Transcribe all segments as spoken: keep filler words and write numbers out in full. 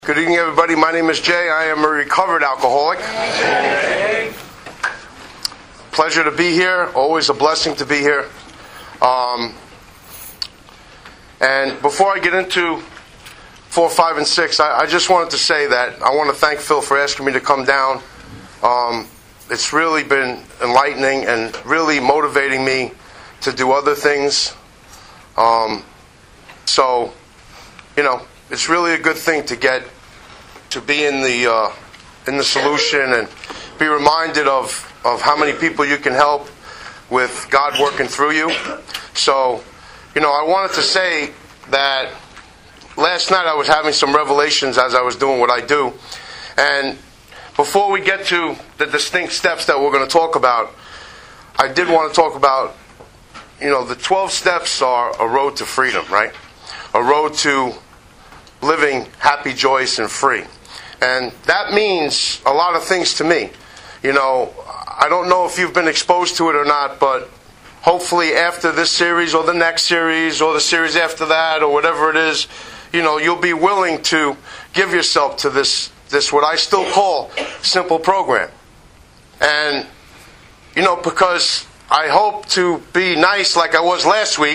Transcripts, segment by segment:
Good evening, everybody. My name is Jay. I am a recovered alcoholic. Pleasure to be here. Always a blessing to be here. Um, and before I get into four, five, and six, I, I just wanted to say that I want to thank Phil for asking me to come down. Um, it's really been enlightening and really motivating me to do other things. Um, so, you know, it's really a good thing to get to be in the uh, in the solution and be reminded of, of how many people you can help with God working through you. So, you know, I wanted to say that last night I was having some revelations as I was doing what I do. And before we get to the distinct steps that we're going to talk about, I did want to talk about, you know, the twelve steps are a road to freedom, right? A road to living happy, joyous, and free. And that means a lot of things to me. You know, I don't know if you've been exposed to it or not, but hopefully after this series or the next series or the series after that or whatever it is, you know, you'll be willing to give yourself to this, this what I still call simple program. And, you know, because I hope to be nice like I was last week.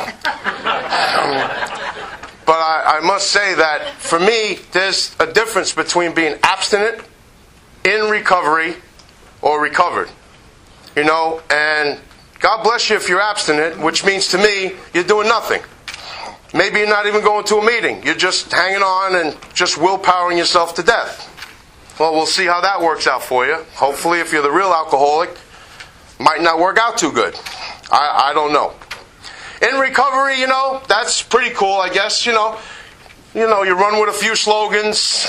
But I, I must say that for me, there's a difference between being abstinent, in recovery, or recovered. You know, and God bless you if you're abstinent, which means to me, you're doing nothing. Maybe you're not even going to a meeting. You're just hanging on and just willpowering yourself to death. Well, we'll see how that works out for you. Hopefully, if you're the real alcoholic, might not work out too good. I, I don't know. In recovery, you know, that's pretty cool, I guess. You know, you know, you run with a few slogans.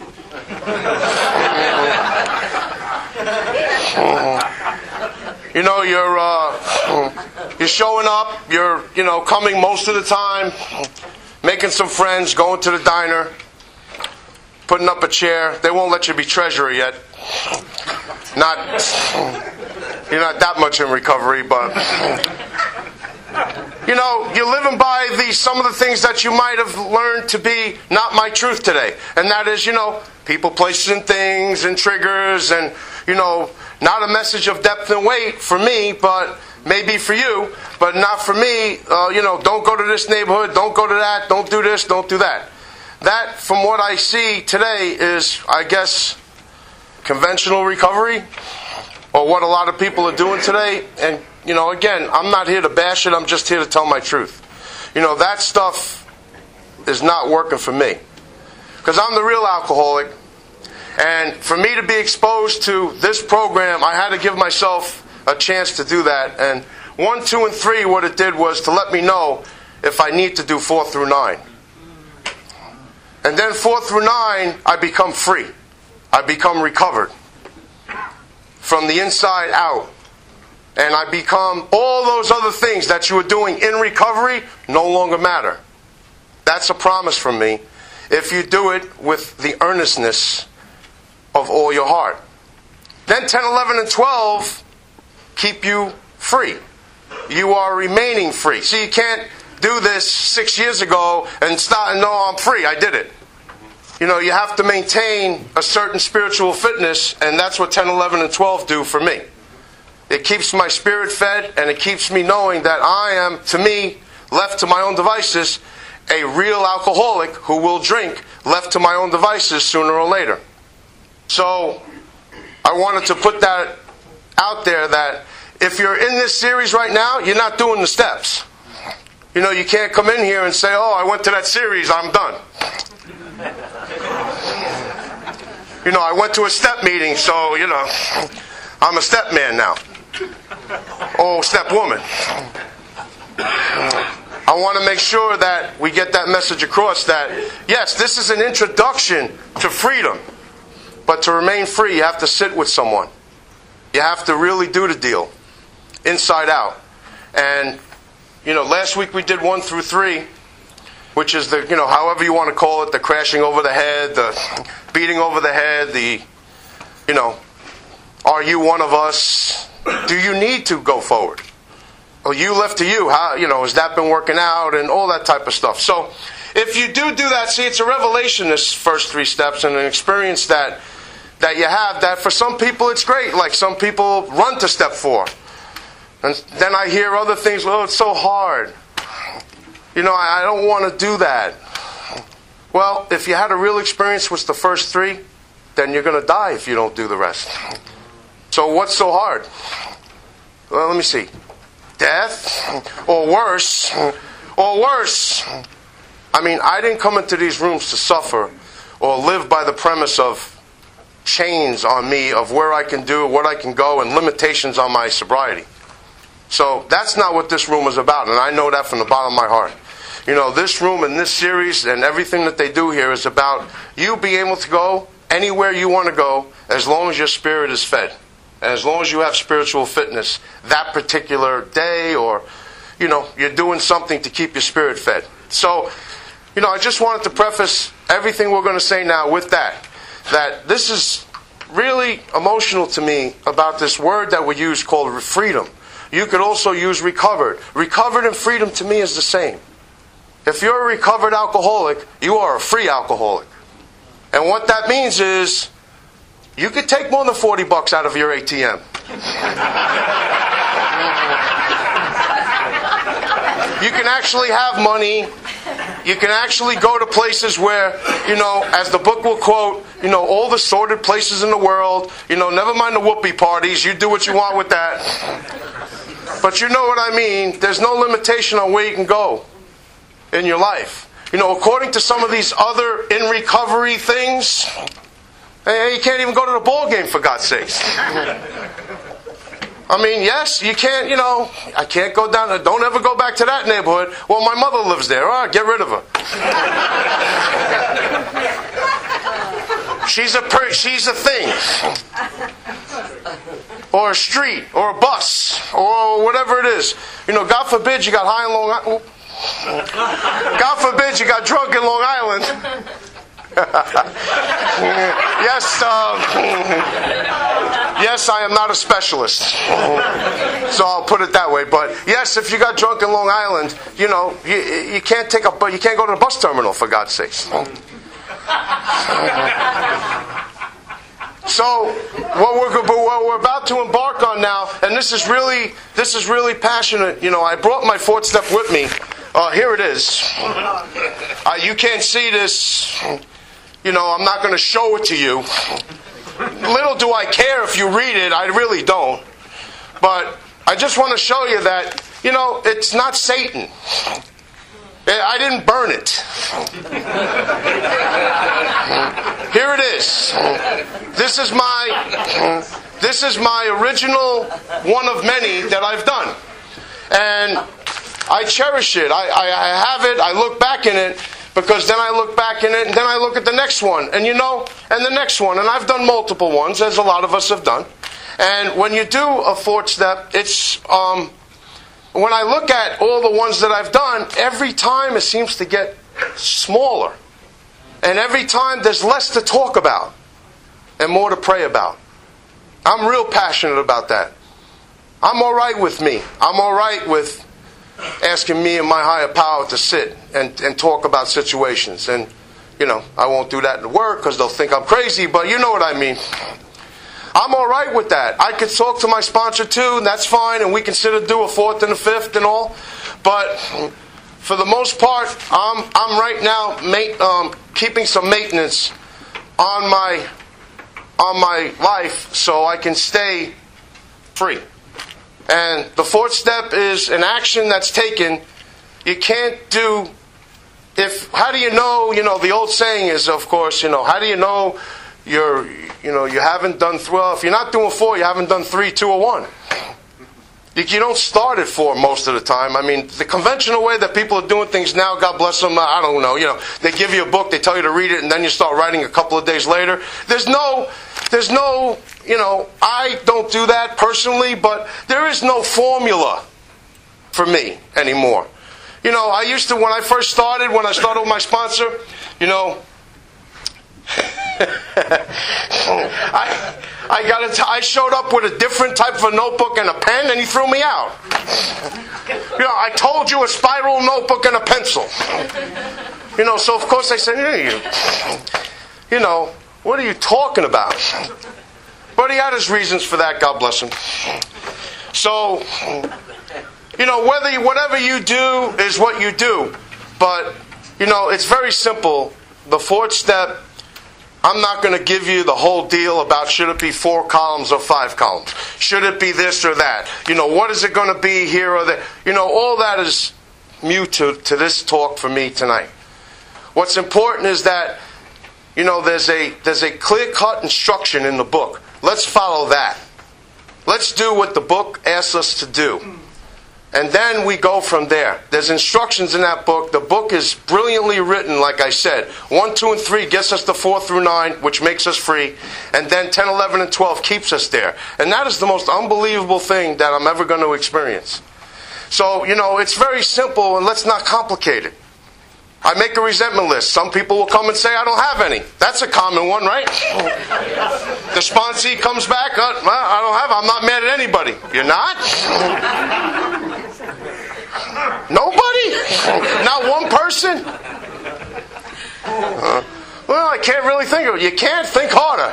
You know, you're uh, you're showing up. You're, you know, coming most of the time, making some friends, going to the diner, putting up a chair. They won't let you be treasurer yet. Not, you're not that much in recovery, but. You know, you're living by these, some of the things that you might have learned to be not my truth today. And that is, you know, people, places, and things, and triggers, and, you know, not a message of depth and weight for me, but maybe for you, but not for me. Uh, you know, don't go to this neighborhood, don't go to that, don't do this, don't do that. That, from what I see today, is, I guess, conventional recovery, or what a lot of people are doing today. And you know, again, I'm not here to bash it. I'm just here to tell my truth. You know, that stuff is not working for me. Because I'm the real alcoholic. And for me to be exposed to this program, I had to give myself a chance to do that. And one, two, and three, what it did was to let me know if I need to do four through nine. And then four through nine, I become free. I become recovered. From the inside out. And I become, all those other things that you were doing in recovery no longer matter. That's a promise from me. If you do it with the earnestness of all your heart. Then ten, eleven, and twelve keep you free. You are remaining free. See, you can't do this six years ago and start and know I'm free. I did it. You know, you have to maintain a certain spiritual fitness, and that's what ten, eleven, and twelve do for me. It keeps my spirit fed, and it keeps me knowing that I am, to me, left to my own devices, a real alcoholic who will drink, left to my own devices sooner or later. So, I wanted to put that out there that if you're in this series right now, you're not doing the steps. You know, you can't come in here and say, oh, I went to that series, I'm done. You know, I went to a step meeting, so, you know, I'm a step man now. Oh, step woman. I want to make sure that we get that message across that, yes, this is an introduction to freedom. But to remain free, you have to sit with someone. You have to really do the deal. Inside out. And, you know, last week we did one through three, which is the, you know, however you want to call it, the crashing over the head, the beating over the head, the, you know, are you one of us? Do you need to go forward? Well, you left to you. How, you know, has that been working out? And all that type of stuff. So, if you do do that, see, it's a revelation, this first three steps, and an experience that that you have, that for some people it's great. Like some people run to step four. And then I hear other things, oh, it's so hard. You know, I, I don't want to do that. Well, if you had a real experience with the first three, then you're going to die if you don't do the rest. So what's so hard? Well, let me see. Death, or worse, or worse. I mean, I didn't come into these rooms to suffer or live by the premise of chains on me of where I can do, what I can go, and limitations on my sobriety. So that's not what this room is about, and I know that from the bottom of my heart. You know, this room and this series and everything that they do here is about you being able to go anywhere you want to go as long as your spirit is fed. And as long as you have spiritual fitness that particular day, or, you know, you're doing something to keep your spirit fed. So, you know, I just wanted to preface everything we're going to say now with that. That this is really emotional to me about this word that we use called freedom. You could also use recovered. Recovered and freedom to me is the same. If you're a recovered alcoholic, you are a free alcoholic. And what that means is, you could take more than forty bucks out of your A T M. You can actually have money. You can actually go to places where, you know, as the book will quote, you know, all the sordid places in the world. You know, never mind the whoopee parties. You do what you want with that. But you know what I mean. There's no limitation on where you can go in your life. You know, according to some of these other in recovery things, hey, you can't even go to the ball game, for God's sakes. I mean, yes, you can't, you know, I can't go down there. Don't ever go back to that neighborhood. Well, my mother lives there. All right, get rid of her. She's a per- she's a thing. Or a street, or a bus, or whatever it is. You know, God forbid you got high in Long Island. God forbid you got drunk in Long Island. Yes, um, yes, I am not a specialist, so I'll put it that way. But yes, if you got drunk in Long Island, you know, you, you can't take a, but you can't go to the bus terminal, for God's sakes. So what we're what we're about to embark on now, and this is really this is really passionate. You know, I brought my fourth step with me. Uh, here it is. Uh, you can't see this. You know, I'm not going to show it to you. Little do I care if you read it. I really don't. But I just want to show you that, you know, it's not Satan. I didn't burn it. Here it is. This is my this is my original one of many that I've done. And I cherish it. I, I, I have it. I look back in it. Because then I look back in it, and then I look at the next one. And you know, and the next one. And I've done multiple ones, as a lot of us have done. And when you do a fourth step, it's... Um, when I look at all the ones that I've done, every time it seems to get smaller. And every time there's less to talk about. And more to pray about. I'm real passionate about that. I'm all right with me. I'm all right with asking me and my higher power to sit and, and talk about situations. And, you know, I won't do that in work because they'll think I'm crazy, but you know what I mean. I'm all right with that. I could talk to my sponsor too, and that's fine, and we consider do a fourth and a fifth and all. But for the most part, I'm I'm right now ma- um, keeping some maintenance on my on my life so I can stay free. And the fourth step is an action that's taken. You can't do, if, how do you know, you know, the old saying is, of course, you know, how do you know you're, you know, you haven't done, th- well, if you're not doing four, you haven't done three, two, or one. You, you don't start at four most of the time. I mean, the conventional way that people are doing things now, God bless them, I don't know, you know, they give you a book, they tell you to read it, and then you start writing a couple of days later. There's no, there's no, you know, I don't do that personally, but there is no formula for me anymore. You know, I used to, when I first started, when I started with my sponsor, you know, I I got it. I showed up with a different type of a notebook and a pen, and he threw me out. You know, I told you a spiral notebook and a pencil. You know, so of course I said, hey, you, you know, what are you talking about? But he had his reasons for that, God bless him. So, you know, whether you, whatever you do is what you do. But, you know, it's very simple. The fourth step, I'm not going to give you the whole deal about should it be four columns or five columns. Should it be this or that? You know, what is it going to be here or there? You know, all that is mute to, to this talk for me tonight. What's important is that, you know, there's a there's a clear-cut instruction in the book. Let's follow that. Let's do what the book asks us to do. And then we go from there. There's instructions in that book. The book is brilliantly written, like I said. one, two, and three gets us to four through nine, which makes us free. And then ten, eleven, and twelve keeps us there. And that is the most unbelievable thing that I'm ever going to experience. So, you know, it's very simple, and let's not complicate it. I make a resentment list. Some people will come and say, I don't have any. That's a common one, right? The sponsee comes back, uh, I don't have, I'm not mad at anybody. You're not? Nobody? Not one person? Uh, well, I can't really think of it. You can't think harder.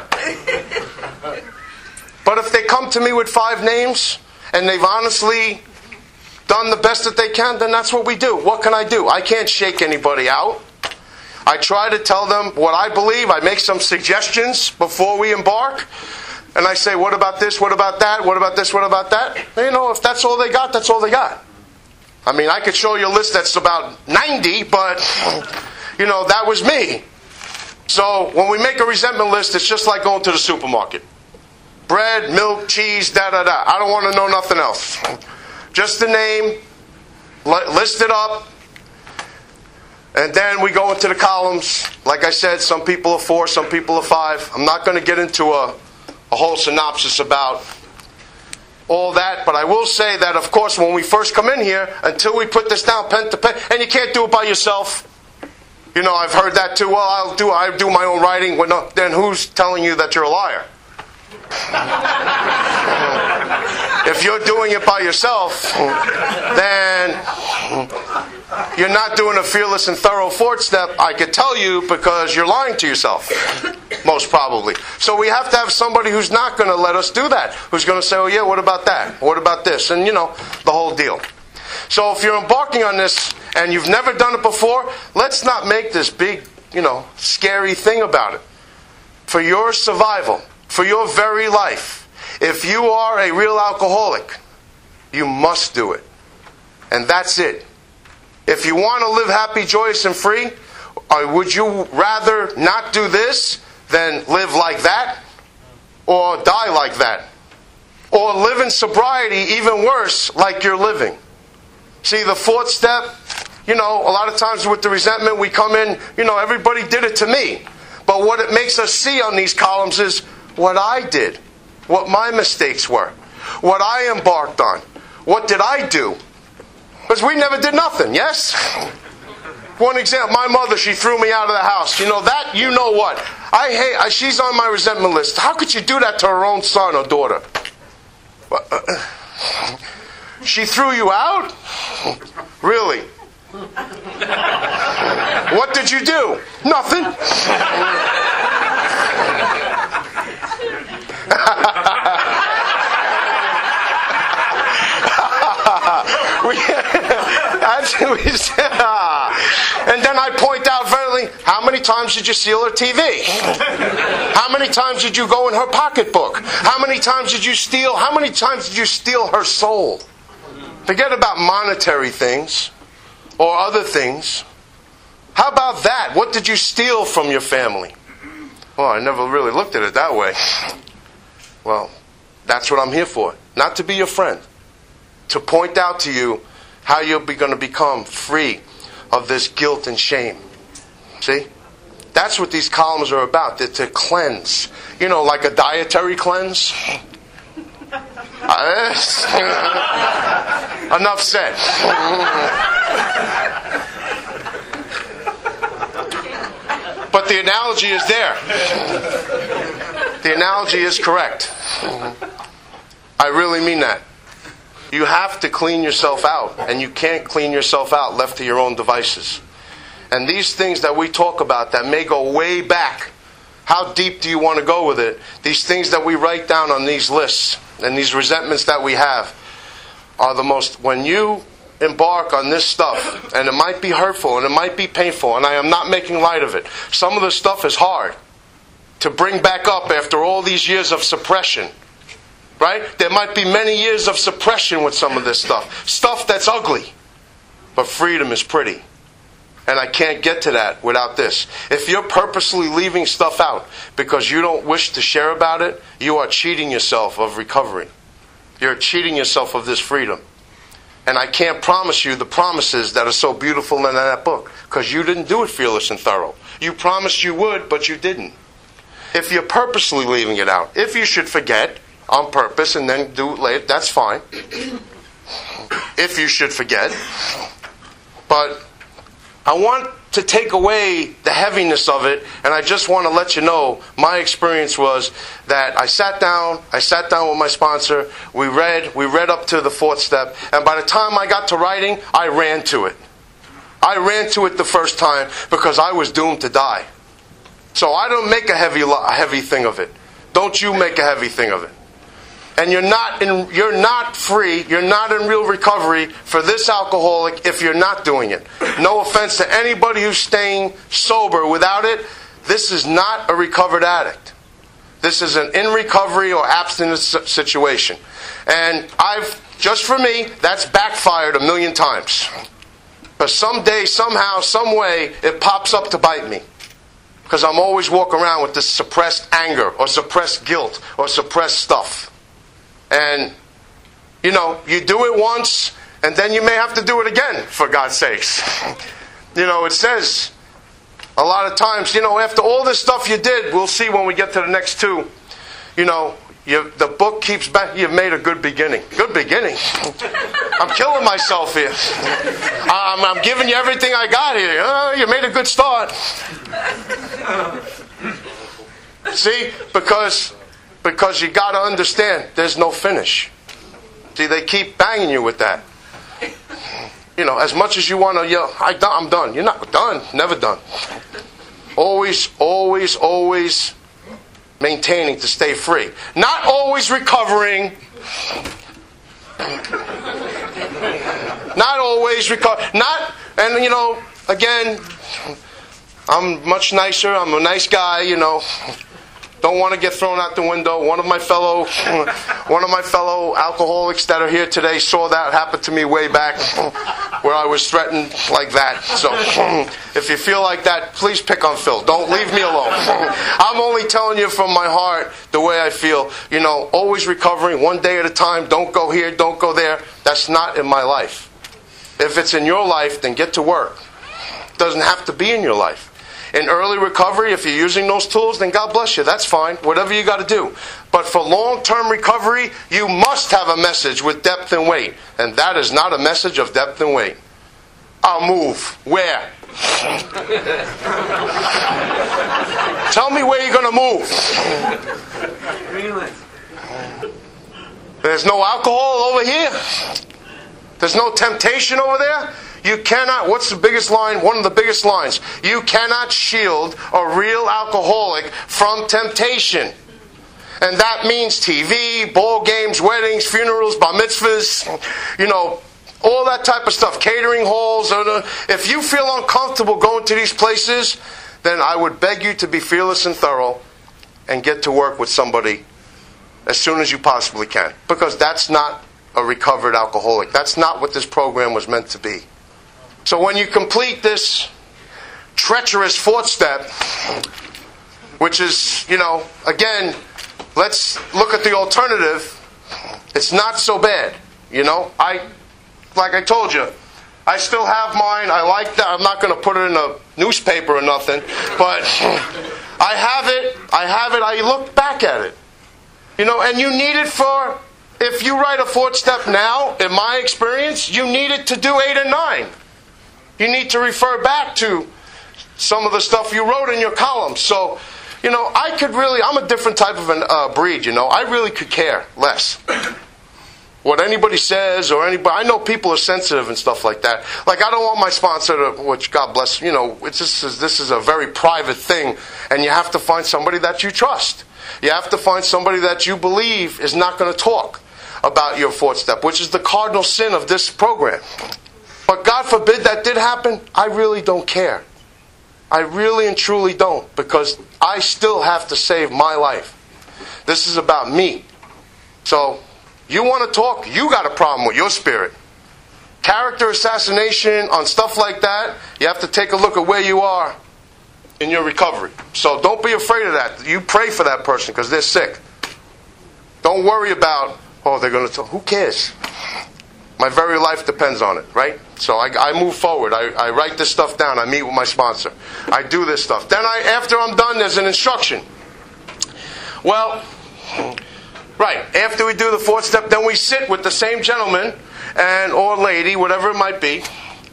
But if they come to me with five names, and they've honestly done the best that they can, then that's what we do. What can I do? I can't shake anybody out. I try to tell them what I believe. I make some suggestions before we embark. And I say, what about this? What about that? What about this? What about that? You know, if that's all they got, that's all they got. I mean, I could show you a list that's about ninety, but, you know, that was me. So when we make a resentment list, it's just like going to the supermarket. Bread, milk, cheese, da-da-da. I don't want to know nothing else. Just the name, list it up, and then we go into the columns. Like I said, some people are four, some people are five. I'm not going to get into a, a whole synopsis about all that, but I will say that, of course, when we first come in here, until we put this down pen to pen, and you can't do it by yourself. You know, I've heard that too. Well, I'll do I do my own writing. Well, no, then who's telling you that you're a liar? If you're doing it by yourself, then you're not doing a fearless and thorough fourth step, I could tell you, because you're lying to yourself, most probably. So we have to have somebody who's not going to let us do that, who's going to say, oh yeah, what about that? What about this? And, you know, the whole deal. So if you're embarking on this and you've never done it before, let's not make this big, you know, scary thing about it. For your survival, for your very life, if you are a real alcoholic, you must do it. And that's it. If you want to live happy, joyous, and free, or would you rather not do this than live like that? Or die like that? Or live in sobriety, even worse, like you're living? See, the fourth step, you know, a lot of times with the resentment, we come in, you know, everybody did it to me. But what it makes us see on these columns is what I did. What my mistakes were. What I embarked on. What did I do? Because we never did nothing, yes? One example, my mother, she threw me out of the house. You know that? You know what? I hate, I, she's on my resentment list. How could you do that to her own son or daughter? She threw you out? Really? What did you do? Nothing. we, we said, and then I point out verily, how many times did you steal her T V? How many times did you go in her pocketbook? How many times did you steal? How many times did you steal her soul? Forget about monetary things or other things. How about that? What did you steal from your family? Well, I never really looked at it that way. Well, that's what I'm here for. Not to be your friend. To point out to you how you're going to become free of this guilt and shame. See? That's what these columns are about. They're to cleanse. You know, like a dietary cleanse. Enough said. But the analogy is there. The analogy is correct. I really mean that. You have to clean yourself out, and you can't clean yourself out left to your own devices. And these things that we talk about that may go way back, how deep do you want to go with it? These things that we write down on these lists and these resentments that we have are the most, when you embark on this stuff, and it might be hurtful and it might be painful, and I am not making light of it. Some of the stuff is hard to bring back up after all these years of suppression. Right? There might be many years of suppression with some of this stuff. Stuff that's ugly. But freedom is pretty. And I can't get to that without this. If you're purposely leaving stuff out because you don't wish to share about it, you are cheating yourself of recovery. You're cheating yourself of this freedom. And I can't promise you the promises that are so beautiful in that book, because you didn't do it fearless and thorough. You promised you would, but you didn't. If you're purposely leaving it out, if you should forget on purpose and then do it later, that's fine. If you should forget. But I want to take away the heaviness of it, and I just want to let you know my experience was that I sat down, I sat down with my sponsor, we read, we read up to the fourth step, and by the time I got to writing, I ran to it. I ran to it the first time because I was doomed to die. So I don't make a heavy, a heavy thing of it. Don't you make a heavy thing of it. And you're not in, you're not free, you're not in real recovery for this alcoholic if you're not doing it. No offense to anybody who's staying sober without it. This is not a recovered addict. This is an in recovery or abstinence situation. And I've, just for me, that's backfired a million times. But someday, somehow, some way, it pops up to bite me. Because I'm always walking around with this suppressed anger or suppressed guilt or suppressed stuff. And, you know, you do it once, and then you may have to do it again, for God's sakes. You know, it says a lot of times, you know, after all this stuff you did, we'll see when we get to the next two, you know, you, the book keeps back, you've made a good beginning. Good beginning? I'm killing myself here. I'm, I'm giving you everything I got here. Oh, you made a good start. See, because... Because you got to understand, there's no finish. See, they keep banging you with that. You know, as much as you want to yell, I, I'm done. You're not done. Never done. Always, always, always maintaining to stay free. Not always recovering. Not always recover. Not, and you know, again, I'm much nicer. I'm a nice guy, you know. Don't want to get thrown out the window. One of my fellow, one of my fellow alcoholics that are here today saw that happen to me way back, where I was threatened like that. So, if you feel like that, please pick on Phil. Don't leave me alone. I'm only telling you from my heart the way I feel. You know, always recovering, one day at a time. Don't go here, don't go there. That's not in my life. If it's in your life, then get to work. It doesn't have to be in your life. In early recovery, if you're using those tools, then God bless you. That's fine. Whatever you got to do. But for long-term recovery, you must have a message with depth and weight. And that is not a message of depth and weight. I'll move. Where? Tell me where you're going to move. There's no alcohol over here. There's no temptation over there. You cannot, what's the biggest line? One of the biggest lines. You cannot shield a real alcoholic from temptation. And that means T V, ball games, weddings, funerals, bar mitzvahs, you know, all that type of stuff. Catering halls. If you feel uncomfortable going to these places, then I would beg you to be fearless and thorough and get to work with somebody as soon as you possibly can. Because that's not a recovered alcoholic. That's not what this program was meant to be. So when you complete this treacherous fourth step, which is, you know, again, let's look at the alternative. It's not so bad, you know. I, like I told you, I still have mine. I like that. I'm not going to put it in a newspaper or nothing, but I have it. I have it. I look back at it, you know, and you need it for, if you write a fourth step now, in my experience, you need it to do eight and nine. You need to refer back to some of the stuff you wrote in your columns. So, you know, I could really, I'm a different type of a uh, breed, you know. I really could care less what anybody says or anybody. I know people are sensitive and stuff like that. Like, I don't want my sponsor to, which God bless, you know, it's just, this is a very private thing, and you have to find somebody that you trust. You have to find somebody that you believe is not going to talk about your fourth step, which is the cardinal sin of this program. But God forbid that did happen, I really don't care. I really and truly don't, because I still have to save my life. This is about me. So, you want to talk, you got a problem with your spirit. Character assassination on stuff like that, you have to take a look at where you are in your recovery. So don't be afraid of that. You pray for that person because they're sick. Don't worry about, oh, they're going to tell. Who cares? My very life depends on it, right? So I, I move forward. I, I write this stuff down. I meet with my sponsor. I do this stuff. Then I, after I'm done, there's an instruction. Well, right, after we do the fourth step, then we sit with the same gentleman and or lady, whatever it might be.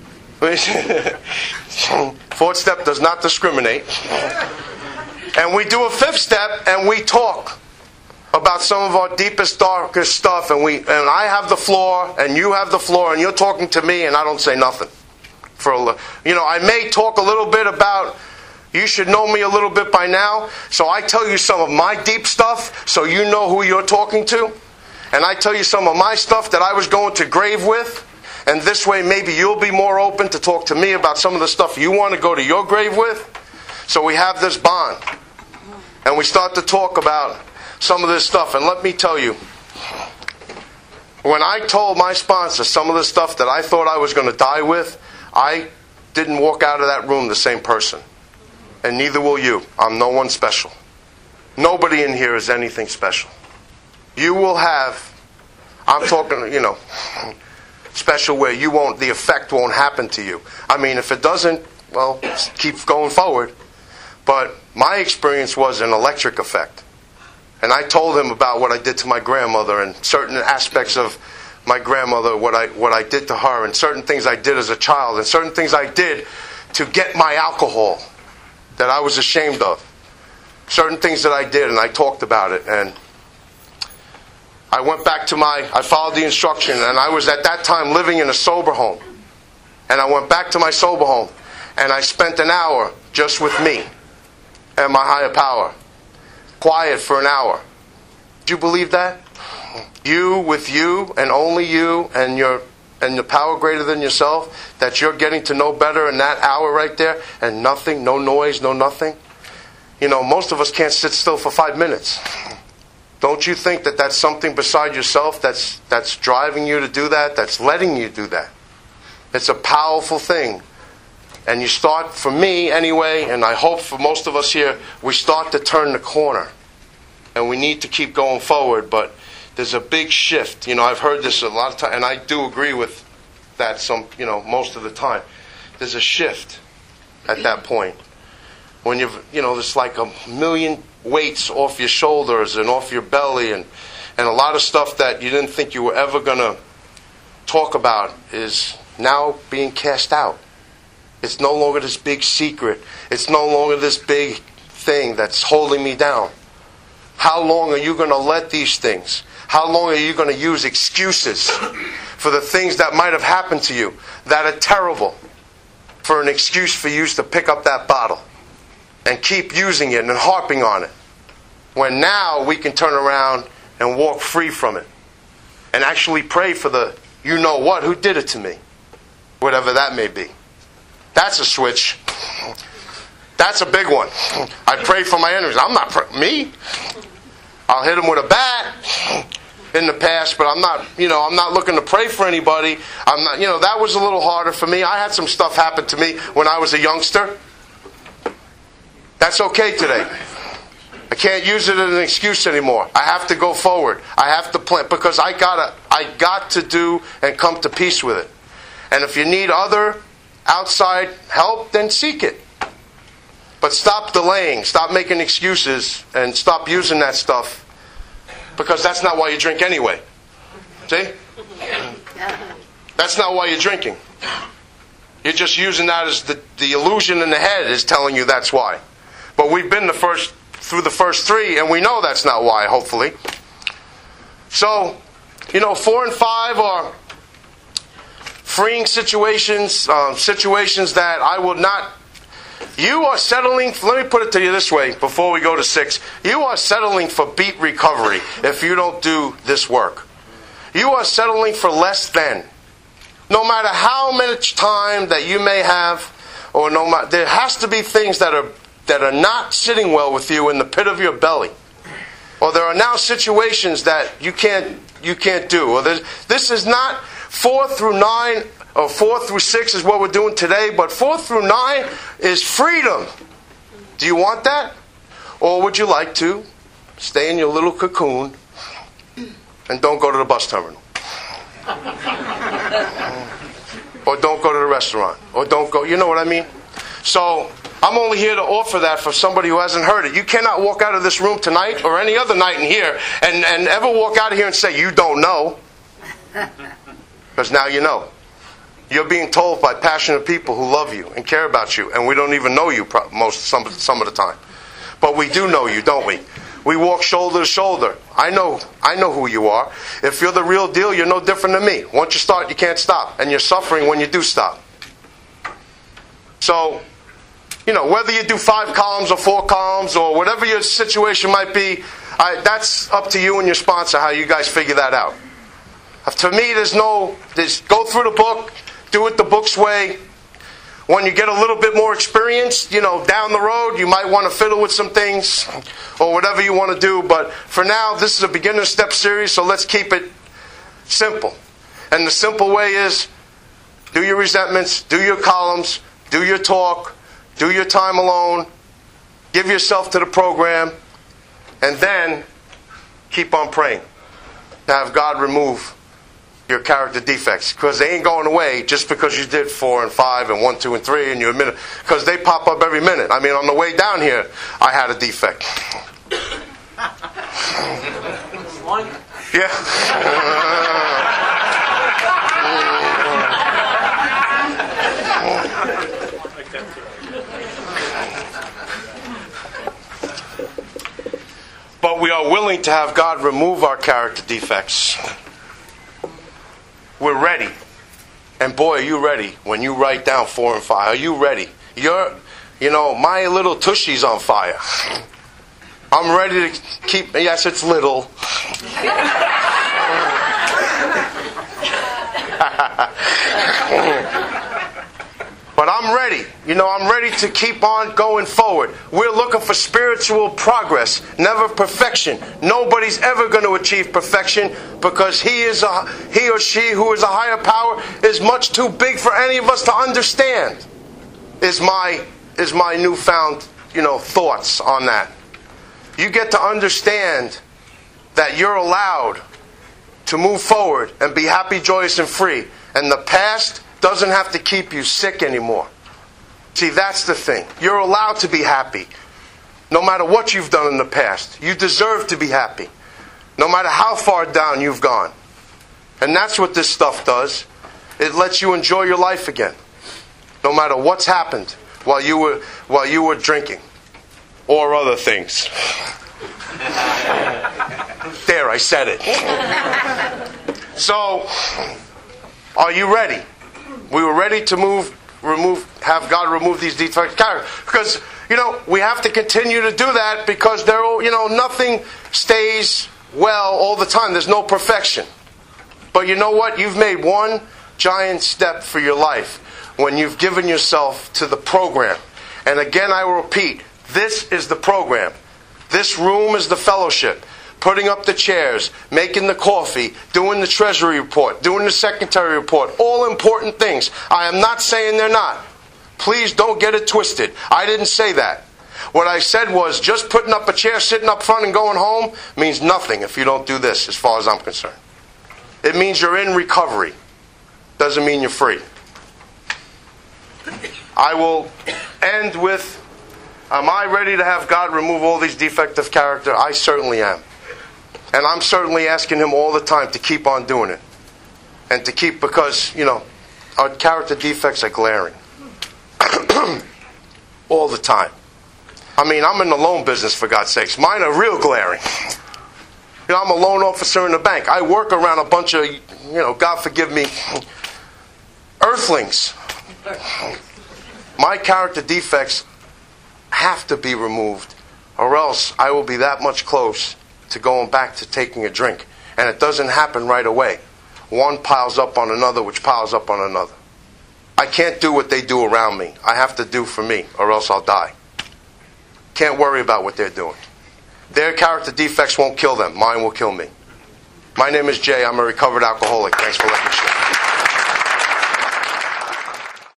Fourth step does not discriminate. And we do a fifth step and we talk about some of our deepest, darkest stuff, and we and I have the floor and you have the floor and you're talking to me and I don't say nothing. For a, you know, I may talk a little bit about, you should know me a little bit by now, so I tell you some of my deep stuff so you know who you're talking to. And I tell you some of my stuff that I was going to grave with. And this way maybe you'll be more open to talk to me about some of the stuff you want to go to your grave with. So we have this bond. And we start to talk about some of this stuff. And let me tell you, when I told my sponsor some of the stuff that I thought I was going to die with, I didn't walk out of that room the same person. And neither will you. I'm no one special. Nobody in here is anything special. You will have, I'm talking, you know, special where you won't, the effect won't happen to you. I mean, if it doesn't, well, keep going forward. But my experience was an electric effect. And I told him about what I did to my grandmother and certain aspects of my grandmother, what I what I did to her, and certain things I did as a child, and certain things I did to get my alcohol that I was ashamed of. Certain things that I did, and I talked about it. And I went back to my, I followed the instruction, and I was at that time living in a sober home. And I went back to my sober home, and I spent an hour just with me and my higher power. Quiet for an hour. Do you believe that? You with you and only you and your and the power greater than yourself, that you're getting to know better in that hour right there, and nothing, no noise, no nothing. You know, most of us can't sit still for five minutes. Don't you think that that's something beside yourself that's that's driving you to do that, that's letting you do that? It's a powerful thing. And you start, for me anyway, and I hope for most of us here, we start to turn the corner. And we need to keep going forward, but there's a big shift. You know, I've heard this a lot of times, and I do agree with that some, you know, most of the time. There's a shift at that point. When you've, you know, there's like a million weights off your shoulders and off your belly, and, and a lot of stuff that you didn't think you were ever going to talk about is now being cast out. It's no longer this big secret. It's no longer this big thing that's holding me down. How long are you going to let these things? How long are you going to use excuses for the things that might have happened to you that are terrible, for an excuse for you to pick up that bottle and keep using it and harping on it, when now we can turn around and walk free from it and actually pray for the you know what who did it to me, whatever that may be. That's a switch. That's a big one. I pray for my enemies. I'm not pray- me. I'll hit them with a bat in the past, but I'm not, you know, I'm not looking to pray for anybody. I'm not, you know, that was a little harder for me. I had some stuff happen to me when I was a youngster. That's okay today. I can't use it as an excuse anymore. I have to go forward. I have to plan, because I gotta, I got to do and come to peace with it. And if you need other outside help, then seek it. But stop delaying, stop making excuses, and stop using that stuff, because that's not why you drink anyway. See? That's not why you're drinking. You're just using that as the, the illusion in the head is telling you that's why. But we've been the first through the first three, and we know that's not why, hopefully. So, You know, four and five are freeing situations, um, situations that I will not. You are settling, let me put it to you this way before we go to six. You are settling for beat recovery if you don't do this work. You are settling for less than. No matter how much time that you may have, or no matter, there has to be things that are that are not sitting well with you in the pit of your belly. Or there are now situations that you can't you can't do. Or this is not four through nine, or four through six is what we're doing today, but four through nine is freedom. Do you want that? Or would you like to stay in your little cocoon and don't go to the bus terminal? Or don't go to the restaurant. Or don't go, you know what I mean? So, I'm only here to offer that for somebody who hasn't heard it. You cannot walk out of this room tonight or any other night in here and, and ever walk out of here and say, you don't know. Because now you know. You're being told by passionate people who love you and care about you, and we don't even know you most some, some of the time. But we do know you, don't we? We walk shoulder to shoulder. I know, I know who you are. If you're the real deal, you're no different than me. Once you start, you can't stop. And you're suffering when you do stop. So, you know, whether you do five columns or four columns or whatever your situation might be, I, that's up to you and your sponsor how you guys figure that out. To me, there's no, there's, go through the book, do it the book's way. When you get a little bit more experience, you know, down the road, you might want to fiddle with some things or whatever you want to do. But for now, this is a beginner step series, so let's keep it simple. And the simple way is do your resentments, do your columns, do your talk, do your time alone, give yourself to the program, and then keep on praying to have God remove your character defects, because they ain't going away just because you did four and five and one, two, and three, and you admit it, because they pop up every minute. I mean, on the way down here, I had a defect. Yeah. But we are willing to have God remove our character defects. We're ready. And boy, are you ready when you write down four and five. Are you ready? You're, you know, my little tushy's on fire. I'm ready to keep, yes, it's little. But I'm ready. You know, I'm ready to keep on going forward. We're looking for spiritual progress, never perfection. Nobody's ever going to achieve perfection because he is a, he or she who is a higher power is much too big for any of us to understand. Is my is my newfound, you know, thoughts on that. You get to understand that you're allowed to move forward and be happy, joyous, and free. And the past doesn't have to keep you sick anymore. See, that's the thing. You're allowed to be happy. No matter what you've done in the past. You deserve to be happy. No matter how far down you've gone. And that's what this stuff does. It lets you enjoy your life again. No matter what's happened while you were while you were drinking. Or other things. There, I said it. So, are you ready? We were ready to move, remove, have God remove these defects. Because, you know, we have to continue to do that because there, you know, nothing stays well all the time. There's no perfection. But you know what? You've made one giant step for your life when you've given yourself to the program. And again, I will repeat, this is the program. This room is the fellowship. Putting up the chairs, making the coffee, doing the treasury report, doing the secretary report, all important things. I am not saying they're not. Please don't get it twisted. I didn't say that. What I said was just putting up a chair, sitting up front and going home means nothing if you don't do this as far as I'm concerned. It means you're in recovery. Doesn't mean you're free. I will end with, am I ready to have God remove all these defects of character? I certainly am. And I'm certainly asking Him all the time to keep on doing it. And to keep, because, you know, our character defects are glaring. All the time. I mean, I'm in the loan business, for God's sakes. Mine are real glaring. You know, I'm a loan officer in the bank. I work around a bunch of, you know, God forgive me, earthlings. My character defects have to be removed, or else I will be that much close to going back to taking a drink. And it doesn't happen right away. One piles up on another, which piles up on another. I can't do what they do around me. I have to do for me, or else I'll die. Can't worry about what they're doing. Their character defects won't kill them. Mine will kill me. My name is Jay. I'm a recovered alcoholic. Thanks for letting me share.